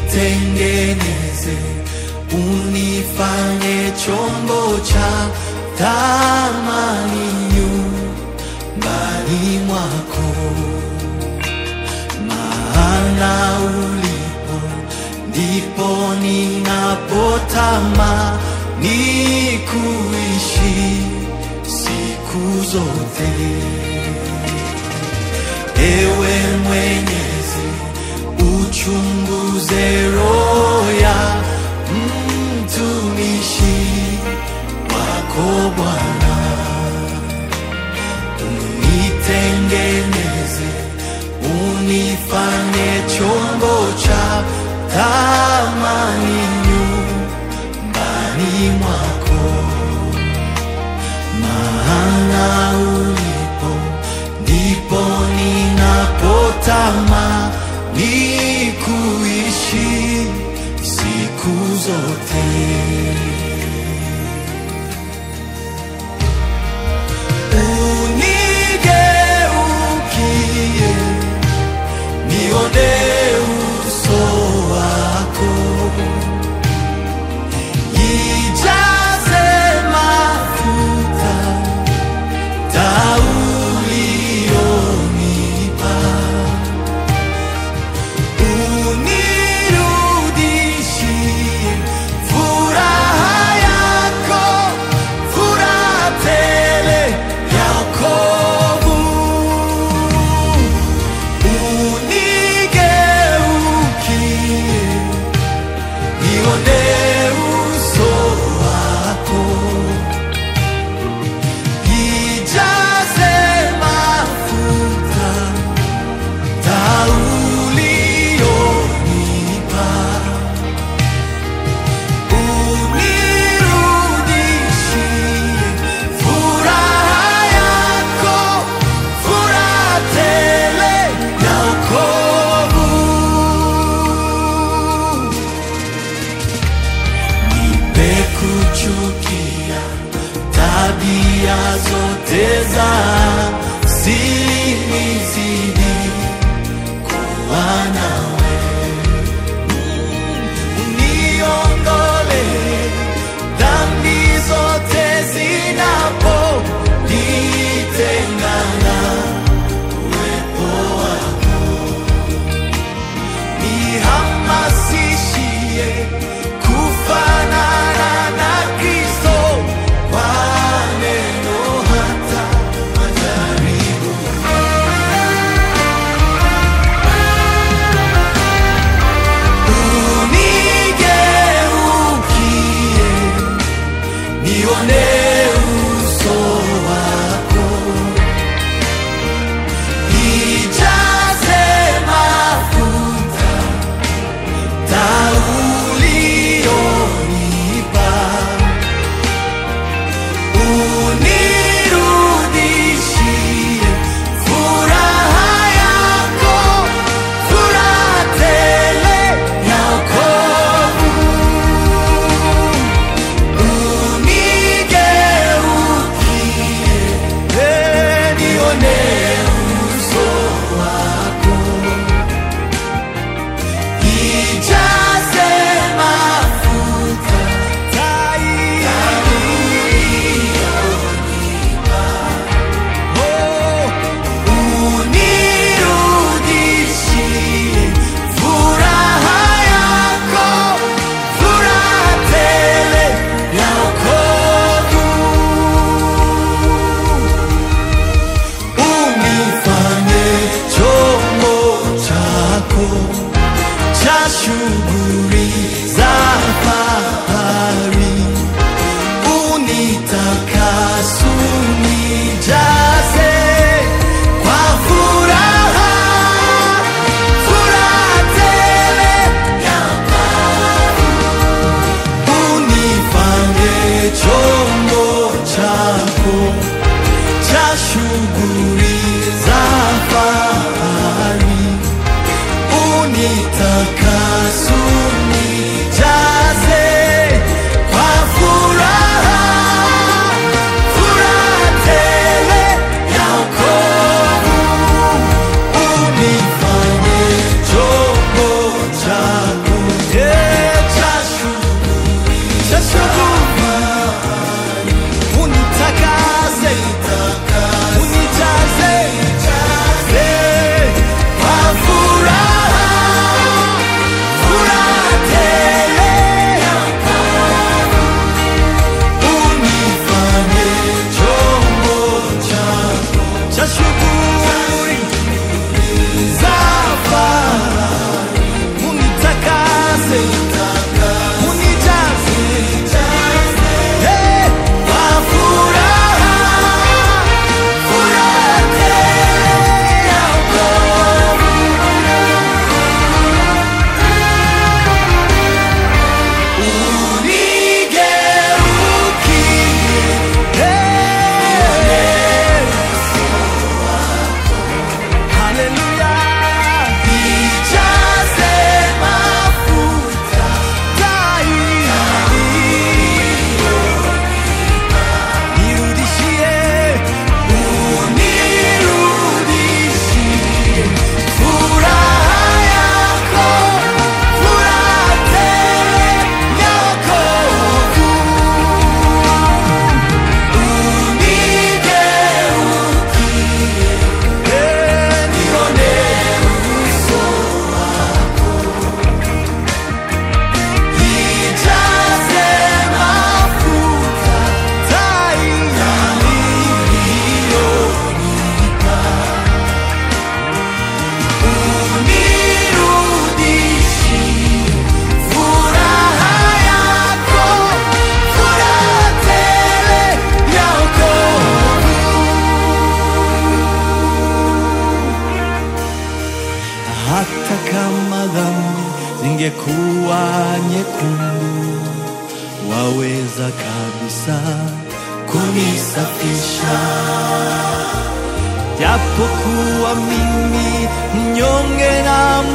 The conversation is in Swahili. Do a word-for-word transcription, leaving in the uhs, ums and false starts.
unitengeneze, unifanye chombo cha thamani nyumbani mwako. Maana ulipo ndipo ninapotamani kuishi siku zote. Ewe Mwenyezi, uchunguze roho ya mtumishi wako Bwana, unitengeneze, unifanye chombo cha thamani nyumbani mwako. Maana ulipo ndipo ninapotamani kuishi siku zote. Unigeukie, nione uso wako, ijaze mafuta taa ulionipa, unirudishie furaha yako, furaha tele ya wokovu. Unigeukie, nione uso wako, ijaze mafuta taa ulionipa, unirudishie furaha yako, furaha tele ya wokovu. Nipe kuchukia tabia zote za siri, nizidi kuwa nawe. Uniondole dhambi zote zinaponitengana uwepo wako. Nihamasishie kufanana na Kristo kwa neno hata majaribu. Unigeukie, nione uso wako, ijaze mafuta taa ulionipa, unirudishie furaha yako, furaha tele ya wokovu. Unigeukie, nione uso wako, ijaze mafuta taa ulionipa, unirudishie furaha yako, furaha tele ya wokovu. Unifanye chombo chako cha shughuli za fahari, unitakase, unijaze kwa furaha, furaha tele ya wokovu. Unifanye chombo chako cha shughuli za fahari, unitakase, unijaze kwa furaha, furaha tele ya wokovu. Unifanye chombo chako kama dhambi zingekuwa nyekundu, waweza kabisa kunisafisha. Japokuwa mimi mnyonge na